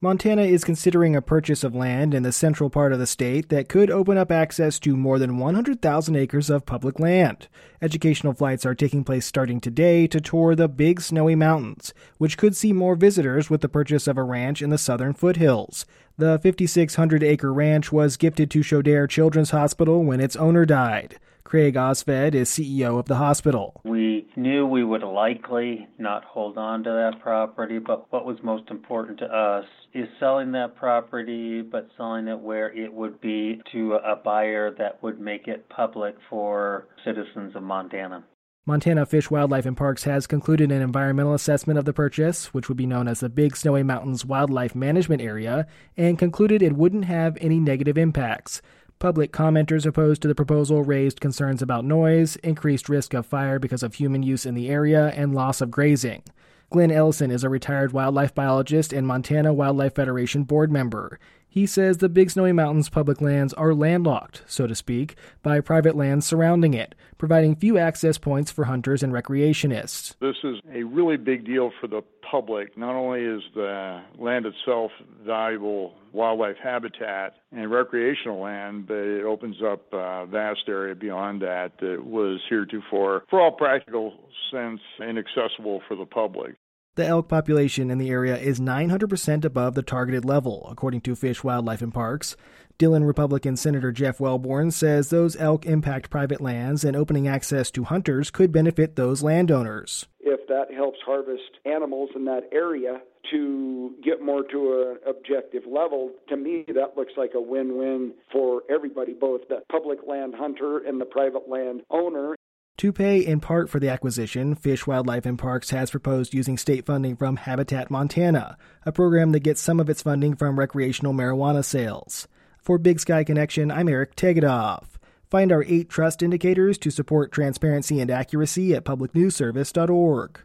Montana is considering a purchase of land in the central part of the state that could open up access to more than 100,000 acres of public land. Educational flights are taking place starting today to tour the Big Snowy Mountains, which could see more visitors with the purchase of a ranch in the southern foothills. The 5,600-acre ranch was gifted to Chaudere Children's Hospital when its owner died. Craig Osfed is CEO of the hospital. We knew we would likely not hold on to that property, but what was most important to us is selling that property, but selling it where it would be to a buyer that would make it public for citizens of Montana. Montana Fish, Wildlife and Parks has concluded an environmental assessment of the purchase, which would be known as the Big Snowy Mountains Wildlife Management Area, and concluded it wouldn't have any negative impacts. Public commenters opposed to the proposal raised concerns about noise, increased risk of fire because of human use in the area, and loss of grazing. Glenn Ellison is a retired wildlife biologist and Montana Wildlife Federation board member. He says the Big Snowy Mountains public lands are landlocked, so to speak, by private lands surrounding it, providing few access points for hunters and recreationists. This is a really big deal for the public. Not only is the land itself valuable wildlife habitat and recreational land, but it opens up a vast area beyond that that was heretofore, for all practical sense, inaccessible for the public. The elk population in the area is 900% above the targeted level, according to Fish, Wildlife and Parks. Dillon Republican Senator Jeff Wellborn says those elk impact private lands, and opening access to hunters could benefit those landowners. If that helps harvest animals in that area to get more to an objective level, to me that looks like a win-win for everybody, both the public land hunter and the private land owner. To pay in part for the acquisition, Fish, Wildlife and Parks has proposed using state funding from Habitat Montana, a program that gets some of its funding from recreational marijuana sales. For Big Sky Connection, I'm Eric Tegedoff. Find our 8 trust indicators to support transparency and accuracy at publicnewsservice.org.